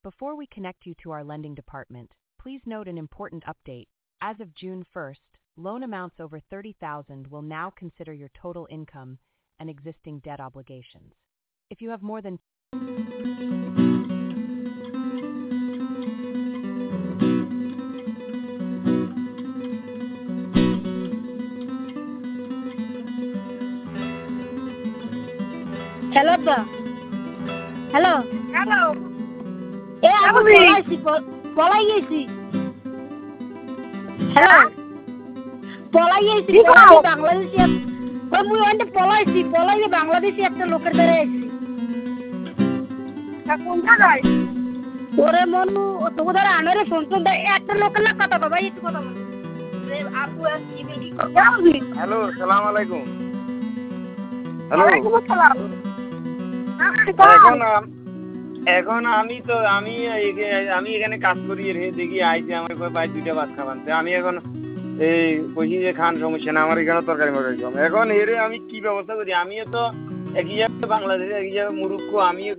Before we connect you to our lending department, please note an important update. As of June 1st, loan amounts over $30,000 will now consider your total income and existing debt obligations. If you have more than Hello, Abba. Hello. Hello. আমি পলাই গেছি hello পলাই গেছি বাংলাদেশি ওই মুই ওইটা পলাইয়ে বাংলাদেশি একটা লোকের দ্বারা আইছি কোন জায়গায় ওরে মনু তোকে দ্বারা আনারে ফোন তো একটা লোকের না কথা বাবা একটু কথা বল আপু কি কথা হ্যালো সালাম আলাইকুম হ্যালো ওয়ালাইকুম আসসালাম এখন আমি এখানে কাজ করি রে দেখি আইছে আমার কই ভাই দুইটা ভাত খাবান আমি এখন এই কইছি যে খান সমস্যা না আমার এখানে তরকারি মরকারি এখন এরে আমি কি ব্যবস্থা করি আমিও তো একই জায়গায় বাংলাদেশে একই জায়গায় মুরুক্কু আমিও